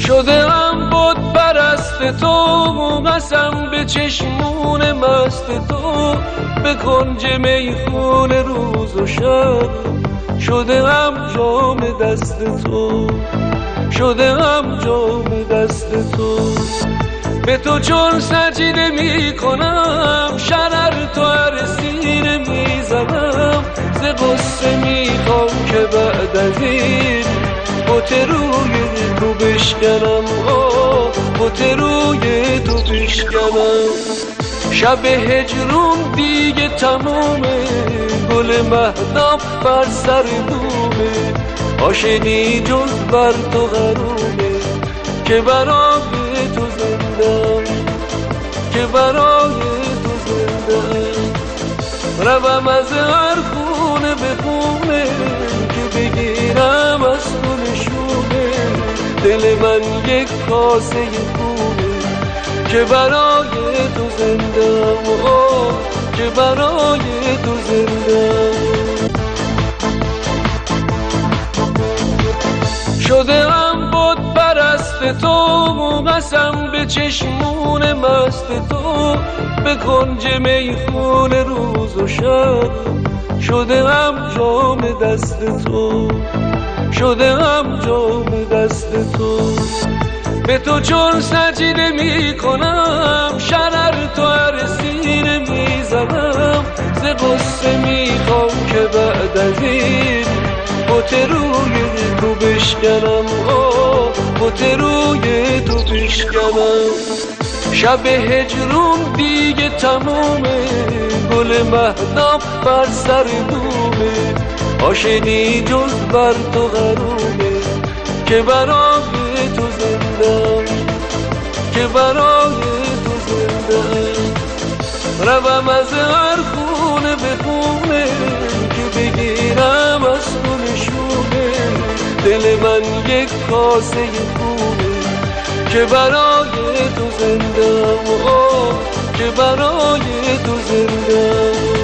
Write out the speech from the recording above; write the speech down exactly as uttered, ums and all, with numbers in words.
شده ام بود پرست تو، قسم به چشمون مست تو، به کنج میخون روز و شب. شده ام جام دست تو، شده ام جام دست تو. به تو چون سجده می کنم، شرر تو هر سینه می زنم. ز غصه می خوام که بعد از این بت روی تو بشکنم، آه بت روی تو بشکنم. شب هجرون دیگه تمومه، گل مهتاب بر سر بومه. عاشقی جز بر تو حرومه، که برای تو زندم، که برای تو زندم. روم از هر خونه به خونه، که بگیرم از تو نشونه. دل من یک کاسه خونه، که برای تو زندم، آه که برای تو زندم. شده ام بود پرست تو، قسم به چشمون مست تو، به کنج میخون روز و شب. شده ام جام دست تو، شده ام جام دست تو. به تو چون سجده می کنم، شرر تو هر سینه می زنم. ز غصه می خوام که بعد از این بت روی تو بشکنم، آه بت روی تو بشکنم. شب هجرون دیگه تمومه، گل مهتاب بر سر بومه. عاشقی جز بر تو حرومه، که برای تو زندم، که برای تو زندم. روم از هر خونه به خونه، که بگیرم از تو نشونه. دل من یک کاسه خونه، که برای تو زندم، آه که برای تو زندم.